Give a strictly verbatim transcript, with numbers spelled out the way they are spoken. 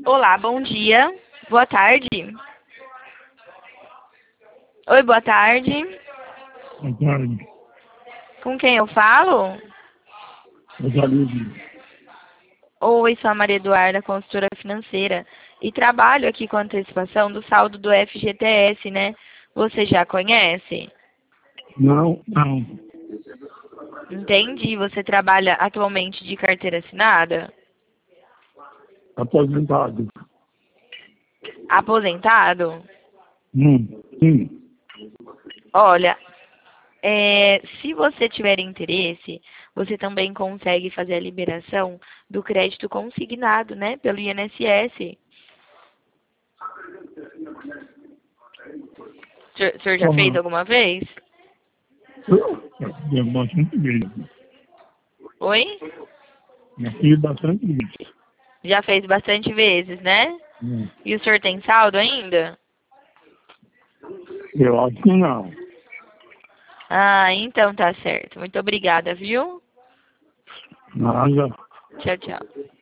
Olá, bom dia. Boa tarde. Oi, boa tarde. Boa tarde. Com quem eu falo? Rosalide. Oi, sou a Maria Eduarda, consultora financeira. E trabalho aqui com antecipação do saldo do F G T S, né? Você já conhece? Não, não. Entendi. Você trabalha atualmente de carteira assinada? Aposentado. Aposentado? Hum, sim. Olha, é, se você tiver interesse, você também consegue fazer a liberação do crédito consignado, né? Pelo I N S S. O senhor, o senhor já fez Como? alguma vez? Eu já fiz bastante vezes. Oi? Já fiz bastante vezes. Já fez bastante vezes, né? Hum. E o senhor tem saldo ainda? Eu acho que não. Ah, então tá certo. Muito obrigada, viu? Nada. Tchau, tchau.